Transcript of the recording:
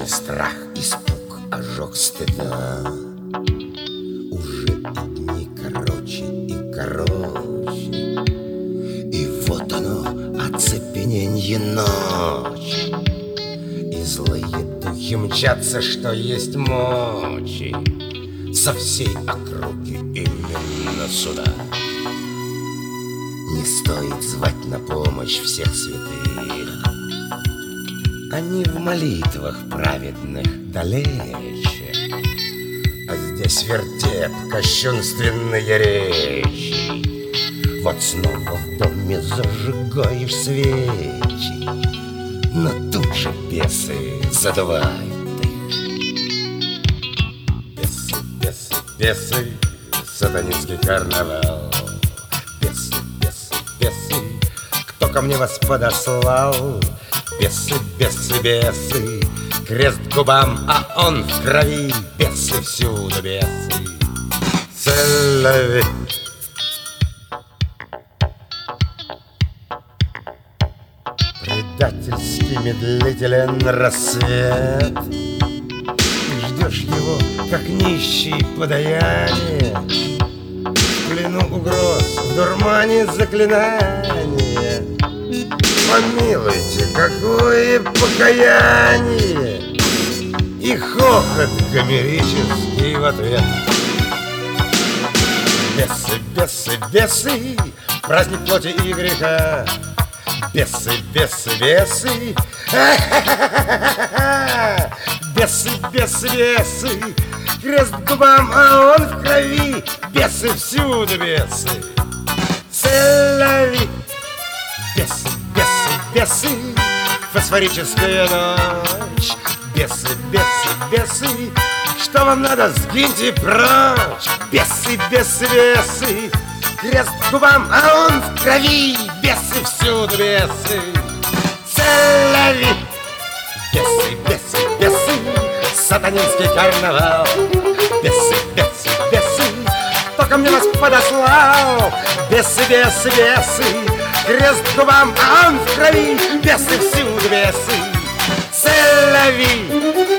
страх, испуг, ожог стыда. Уже и дни короче и короче, и вот оно, оцепененье ночи. И злые духи мчатся, что есть мочи, со всей округи именно сюда. Не стоит звать на помощь всех святых, они в молитвах праведных далече. А здесь вертеп, кощунственные речи. Вот снова в доме зажигаешь свечи, но тут же бесы задувают их. Бесы, бесы, бесы, сатанинский карнавал. Бесы, бесы, бесы, кто ко мне вас подослал? Бесы, бесы, бесы, крест к губам, а он в крови. Бесы всюду, бесы, целови. Предательский медлителен рассвет, ты ждешь его, как нищий подаяние, в плену угроз, в дурмане заклинания. Помилуйте, какое покаяние! И хохот гомерический в ответ. Бесы, бесы, бесы, праздник плоти и греха. Бесы, бесы, бесы, бесы, бесы, бесы, крест к губам, а он в крови. Бесы всюду, бесы, целови. Бесы, бесы, бесы, фосфорическая ночь. Бесы, бесы, бесы, что вам надо, сгиньте прочь. Бесы, бесы, бесы, крест к губам, а он в крови. Бесы всюду, бесы, целови. Бесы, бесы, бесы, сатанинский карнавал. Бесы, бесы, бесы, кто ко мне вас подослал? Бесы, бесы, бесы, крест к губам, а он в крови. Бесы всюду, бесы, целови.